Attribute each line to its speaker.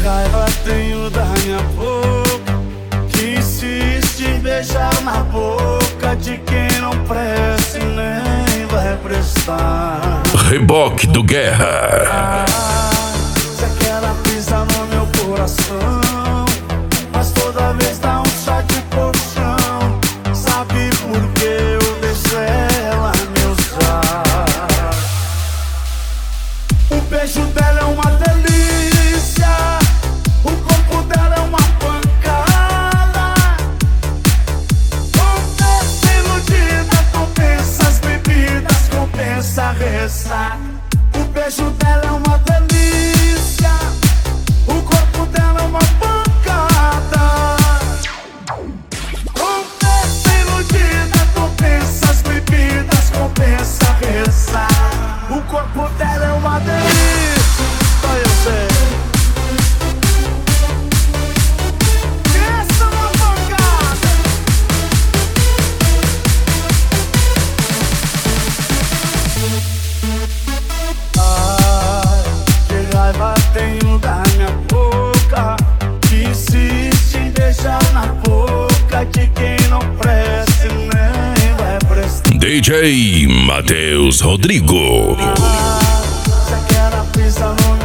Speaker 1: raiva tenho da minha boca, que insiste em beijar na boca de quem não presta e nem vai prestar.
Speaker 2: Reboque do Guerra.
Speaker 1: Se aquela pisa no meu coração, mas toda vez dá um chá de colchão. Sabe por que eu deixei ela me usar? O beijo dela é uma delícia, o corpo dela é uma pancada. Compensa iludida, compensa as bebidas, compensa a ressaca. O beijo dela é uma delícia, o corpo dela é uma pancada. Compensa iludida, compensa as bebidas, compensa a ressaca. O corpo dela é uma delícia. Só eu sei. Essa é uma pancada. Ai, que raiva tenho da minha boca, que insiste em deixar na boca de quem não presta e nem vai prestar.
Speaker 2: DJ Matheus Rodrigo.
Speaker 1: Se aquela pisa no